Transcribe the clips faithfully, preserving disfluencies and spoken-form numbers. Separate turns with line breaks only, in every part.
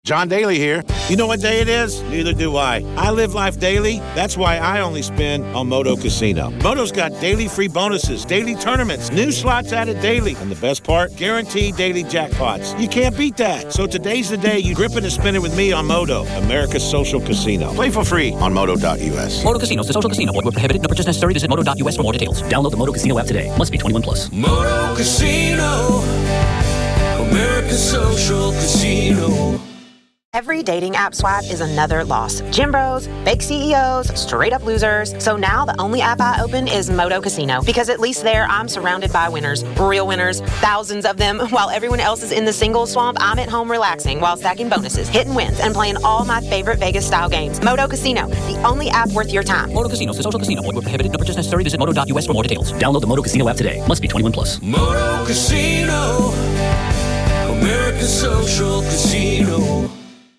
John Daly here. You know what day it is? Neither do I. I live life daily. That's why I only spin on Moto Casino. Moto's got daily free bonuses, daily tournaments, new slots added daily. And the best part? Guaranteed daily jackpots. You can't beat that. So today's the day you grip it and spin it with me on Moto, America's social casino. Play for free on moto dot u s.
Moto Casino is a social casino. Void where prohibited. No purchase necessary. Visit moto dot u s for more details. Download the Moto Casino app today. Must be twenty-one plus.
Moto Casino, America's social casino.
Every dating app swipe is another loss. Gym bros, fake C E Os, straight up losers. So now the only app I open is Moto Casino, because at least there I'm surrounded by winners, real winners, thousands of them. While everyone else is in the single swamp, I'm at home relaxing while stacking bonuses, hitting wins, and playing all my favorite Vegas style games. Moto Casino, the only app worth your time.
Moto Casino is a social casino. Void where prohibited. No purchase necessary. Visit moto dot u s for more details. Download the Moto Casino app today. Must be twenty-one plus.
Moto Casino, America's social casino.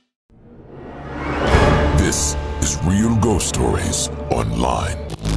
This is Real Ghost Stories Online.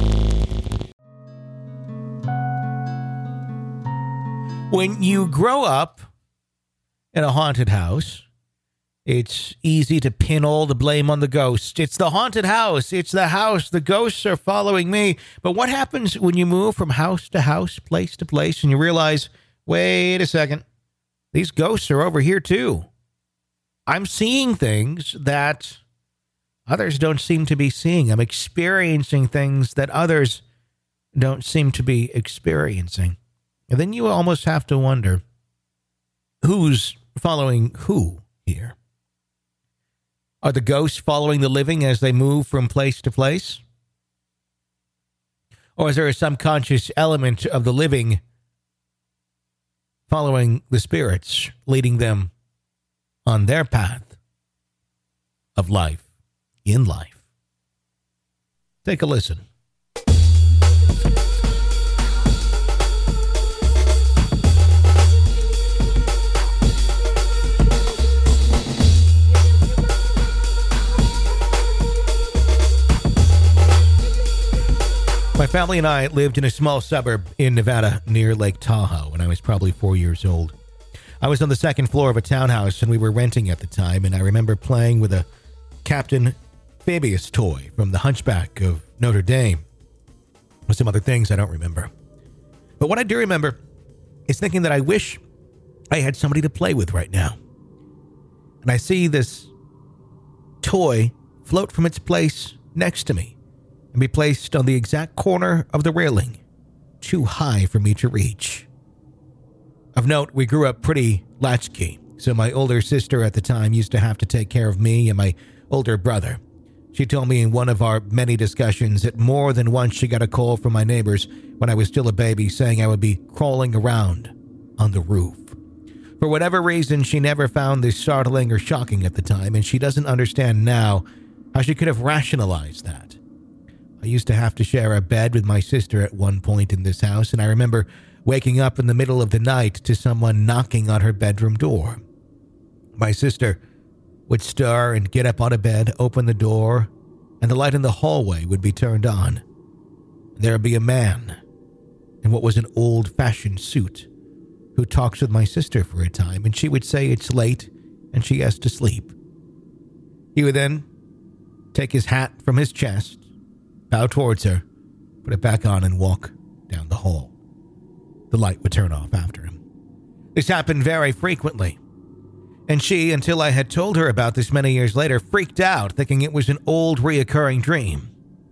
When you grow up in a haunted house, it's easy to pin all the blame on the ghost. It's the haunted house. It's the house. The ghosts are following me. But what happens when you move from house to house, place to place, and you realize, wait a second, these ghosts are over here too. I'm seeing things that others don't seem to be seeing. I'm experiencing things that others don't seem to be experiencing. And then you almost have to wonder, who's following who here? Are the ghosts following the living as they move from place to place? Or is there a subconscious element of the living following the spirits, leading them on their path of life? In life. Take a listen. My family and I lived in a small suburb in Nevada near Lake Tahoe when I was probably four years old. I was on the second floor of a townhouse and we were renting at the time, and I remember playing with a Captain Fabius toy from the Hunchback of Notre Dame, with some other things I don't remember. But what I do remember is thinking that I wish I had somebody to play with right now. And I see this toy float from its place next to me and be placed on the exact corner of the railing, too high for me to reach. Of note, we grew up pretty latchkey, so my older sister at the time used to have to take care of me and my older brother. She told me in one of our many discussions that more than once she got a call from my neighbors when I was still a baby saying I would be crawling around on the roof. For whatever reason, she never found this startling or shocking at the time, and she doesn't understand now how she could have rationalized that. I used to have to share a bed with my sister at one point in this house, and I remember waking up in the middle of the night to someone knocking on her bedroom door. My sister would stir and get up out of bed, open the door, and the light in the hallway would be turned on. There would be a man in what was an old-fashioned suit who talks with my sister for a time, and she would say it's late and she has to sleep. He would then take his hat from his chest, bow towards her, put it back on, and walk down the hall. The light would turn off after him. This happened very frequently. And she, until I had told her about this many years later, freaked out, thinking it was an old reoccurring dream.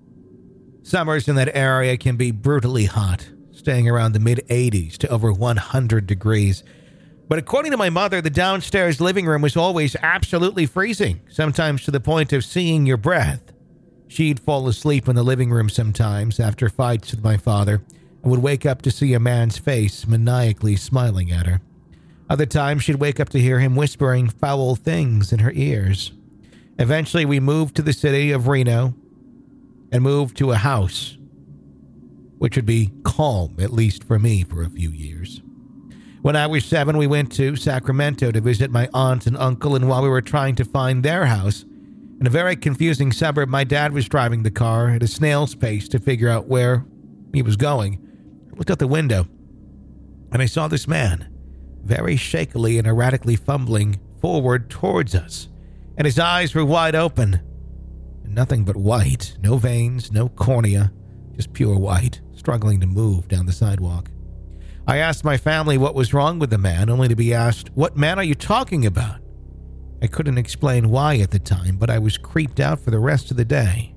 Summers in that area can be brutally hot, staying around the mid-eighties to over one hundred degrees. But according to my mother, the downstairs living room was always absolutely freezing, sometimes to the point of seeing your breath. She'd fall asleep in the living room sometimes after fights with my father, and would wake up to see a man's face maniacally smiling at her. Other times, she'd wake up to hear him whispering foul things in her ears. Eventually, we moved to the city of Reno and moved to a house, which would be calm, at least for me, for a few years. When I was seven, we went to Sacramento to visit my aunt and uncle, and while we were trying to find their house, in a very confusing suburb, my dad was driving the car at a snail's pace to figure out where he was going. I looked out the window, and I saw this man, very shakily and erratically fumbling forward towards us. and his eyes were wide open. And nothing but white, no veins, no cornea, just pure white, struggling to move down the sidewalk. I asked my family what was wrong with the man, only to be asked, "What man are you talking about?" I couldn't explain why at the time, but I was creeped out for the rest of the day.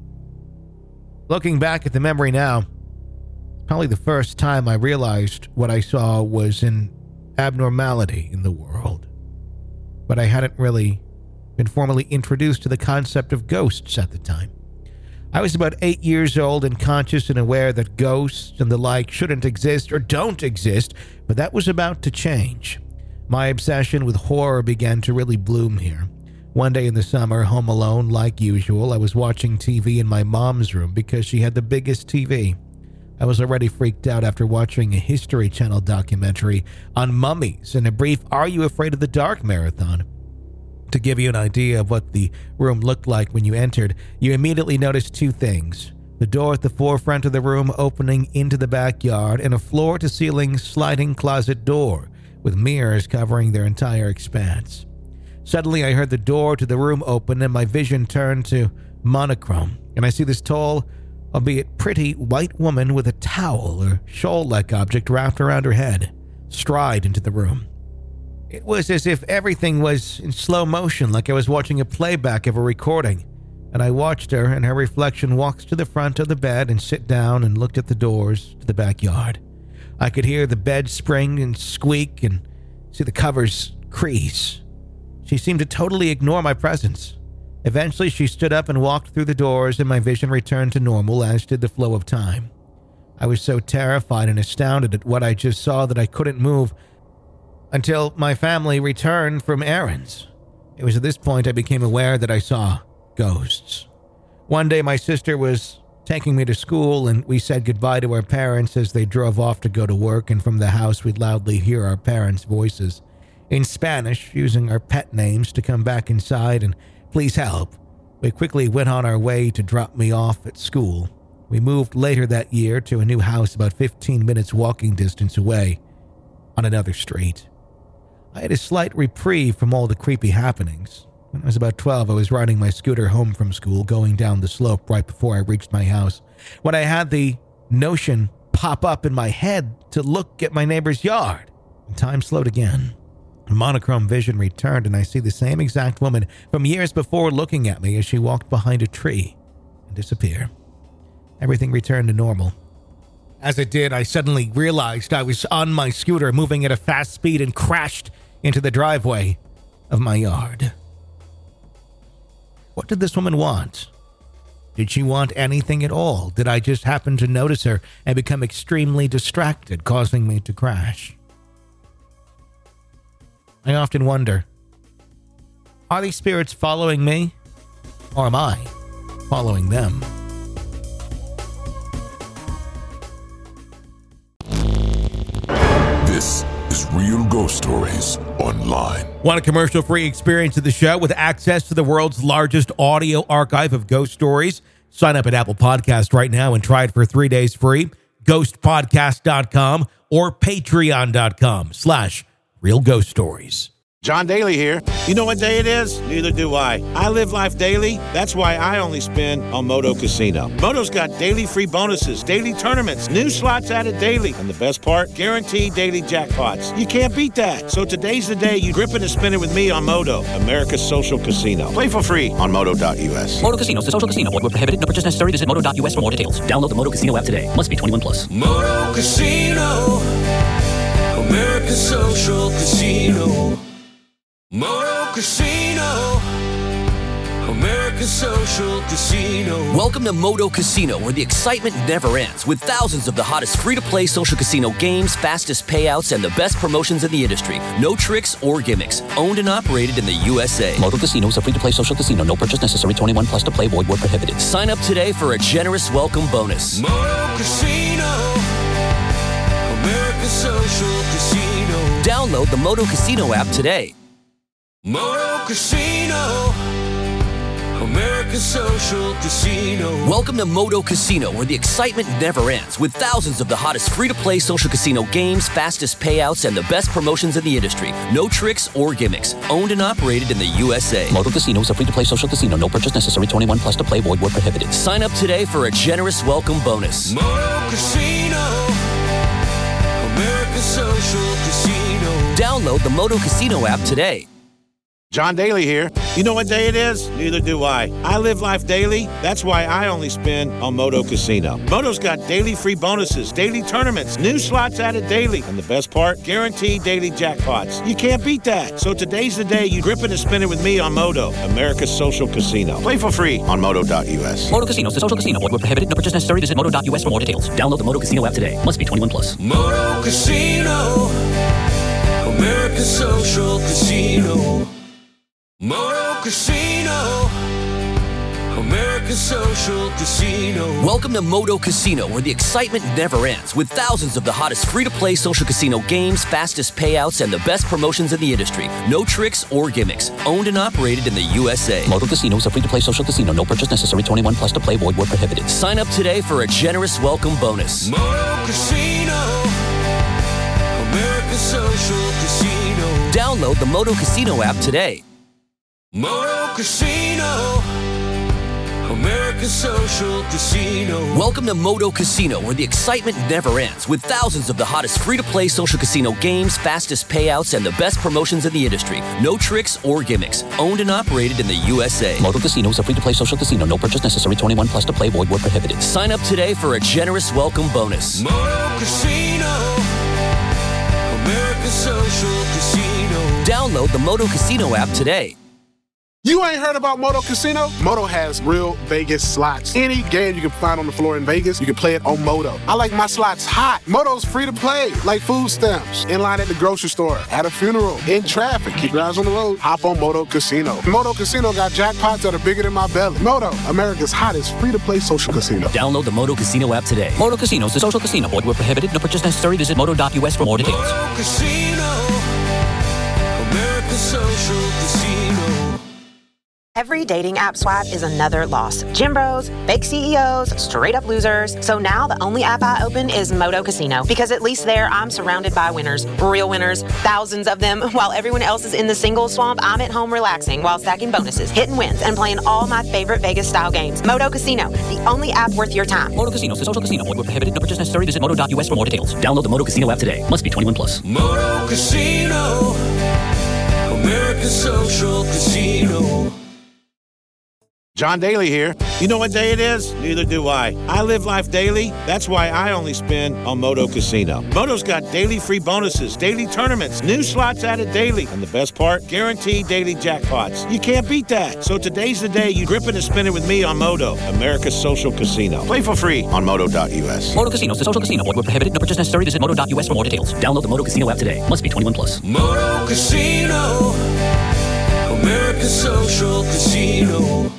Looking back at the memory now, it's probably the first time I realized what I saw was an abnormality in the world. But I hadn't really been formally introduced to the concept of ghosts at the time. I was about eight years old and conscious and aware that ghosts and the like shouldn't exist or don't exist, but that was about to change. My obsession with horror began to really bloom here. One day in the summer, home alone, like usual, I was watching T V in my mom's room because she had the biggest T V. I was already freaked out after watching a History Channel documentary on mummies and a brief Are You Afraid of the Dark marathon. To give you an idea of what the room looked like when you entered, you immediately noticed two things. The door at the forefront of the room opening into the backyard and a floor-to-ceiling sliding closet door with mirrors covering their entire expanse. Suddenly, I heard the door to the room open and my vision turned to monochrome, and I see this tall, albeit pretty, white woman with a towel or shawl-like object wrapped around her head stride into the room. It was as if everything was in slow motion, like I was watching a playback of a recording, and I watched her and her reflection walk to the front of the bed and sit down and looked at the doors to the backyard. I could hear the bed spring and squeak and see the covers crease. She seemed to totally ignore my presence. Eventually, she stood up and walked through the doors, and my vision returned to normal, as did the flow of time. I was so terrified and astounded at what I just saw that I couldn't move until my family returned from errands. It was at this point I became aware that I saw ghosts. One day, my sister was taking me to school, and we said goodbye to our parents as they drove off to go to work, and from the house we'd loudly hear our parents' voices in Spanish, using our pet names to come back inside and please help. We quickly went on our way to drop me off at school. We moved later that year to a new house about fifteen minutes walking distance away on another street. I had a slight reprieve from all the creepy happenings. When I was about twelve, I was riding my scooter home from school, going down the slope right before I reached my house, when I had the notion pop up in my head to look at my neighbor's yard. And time slowed again. Monochrome vision returned, and I see the same exact woman from years before looking at me as she walked behind a tree and disappear. Everything returned to normal. As it did, I suddenly realized I was on my scooter moving at a fast speed and crashed into the driveway of my yard. What did this woman want? Did she want anything at all? Did I just happen to notice her and become extremely distracted, causing me to crash? I often wonder, are these spirits following me, or am I following them?
This is Real Ghost Stories Online.
Want a commercial-free experience of the show with access to the world's largest audio archive of ghost stories? Sign up at Apple Podcast right now and try it for three days free. ghost podcast dot com or patreon.com slash real ghost stories.
John Daly here. You know what day it is? Neither do I. I live life daily. That's why I only spin on Moto Casino. Moto's got daily free bonuses, daily tournaments, new slots added daily, and the best part, guaranteed daily jackpots. You can't beat that. So today's the day you grip it and spin it with me on Moto, America's social casino. Play for free on moto dot u s.
Moto Casino is a social casino. Void where prohibited. No purchase necessary. Visit moto dot u s for more details. Download the Moto Casino app today. Must be twenty-one plus.
Moto Casino, America's social casino. Moto Casino, America's social casino.
Welcome to Moto Casino, where the excitement never ends, with thousands of the hottest free-to-play social casino games, fastest payouts, and the best promotions in the industry. No tricks or gimmicks. Owned and operated in the U S A. Moto Casino is a free-to-play social casino. No purchase necessary. twenty-one plus to play. Void where prohibited. Sign up today for a generous welcome bonus.
Moto Casino, America's social casino.
Download the Moto Casino app today.
Moto Casino, America's Social Casino.
Welcome to Moto Casino, where the excitement never ends, with thousands of the hottest free-to-play social casino games, fastest payouts, and the best promotions in the industry. No tricks or gimmicks. Owned and operated in the U S A.
Moto Casino is a free-to-play social casino. No purchase necessary. twenty-one plus to play. Void where prohibited.
Sign up today for a generous welcome bonus.
Moto Casino. America's Social Casino.
Download the Moto Casino app today.
John Daly here. You know what day it is? Neither do I. I live life daily. That's why I only spin on Moto Casino. Moto's got daily free bonuses, daily tournaments, new slots added daily, and the best part, guaranteed daily jackpots. You can't beat that. So today's the day you grip it and spin it with me on Moto, America's Social Casino. Play for free on moto dot u s.
Moto Casino is a social casino. Void where prohibited. No purchase necessary. Visit moto dot u s for more details.
Download the Moto Casino app today. Must be twenty-one plus.
Moto Casino. America's Social Casino. Moto Casino. America's Social Casino.
Welcome to Moto Casino, where the excitement never ends, with thousands of the hottest free-to-play social casino games, fastest payouts, and the best promotions in the industry. No tricks or gimmicks. Owned and operated in the U S A.
Moto Casino is a free-to-play social casino. No purchase necessary. twenty-one plus to play. Void where prohibited.
Sign up today for a generous welcome bonus.
Moto Casino. America's Social Casino.
Download the Moto Casino app today.
Moto Casino. America's Social Casino.
Welcome to Moto Casino, where the excitement never ends, with thousands of the hottest free-to-play social casino games, fastest payouts, and the best promotions in the industry. No tricks or gimmicks. Owned and operated in the U S A.
Moto Casino is a free-to-play social casino. No purchase necessary. twenty-one plus to play. Void where prohibited.
Sign up today for a generous welcome bonus.
Moto Casino. America's Social Casino.
Download the Moto Casino app today.
You ain't heard about Moto Casino? Moto has real Vegas slots. Any game you can find on the floor in Vegas, you can play it on Moto. I like my slots hot. Moto's free to play, like food stamps. In line at the grocery store, at a funeral, in traffic. Keep your eyes on the road. Hop on Moto Casino. Moto Casino got jackpots that are bigger than my belly. Moto, America's hottest free-to-play social casino.
Download the Moto Casino app today.
Moto Casino is a social casino. Void where prohibited. No purchase necessary. Visit moto dot u s for more details.
Moto Casino. America's Social Casino.
Every dating app swipe is another loss. Gym bros, fake C E Os, straight up losers. So now the only app I open is Moto Casino, because at least there I'm surrounded by winners, real winners, thousands of them. While everyone else is in the single swamp, I'm at home relaxing while stacking bonuses, hitting wins, and playing all my favorite Vegas style games. Moto Casino, the only app worth your time.
Moto Casino is a social casino. Void where prohibited. No purchase necessary. Visit moto dot u s for more details.
Download the Moto Casino app today. Must be twenty-one plus.
Moto Casino. America's Social Casino.
John Daly here. You know what day it is? Neither do I. I live life daily. That's why I only spin on Moto Casino. Moto's got daily free bonuses, daily tournaments, new slots added daily, and the best part, guaranteed daily jackpots. You can't beat that. So today's the day you grip it and spin it with me on Moto, America's Social Casino. Play for free on moto dot u s.
Moto Casino is a social casino. Void where prohibited. No purchase necessary. Visit moto dot u s for more details.
Download the Moto Casino app today. Must be twenty-one plus.
Moto Casino. America's Social Casino.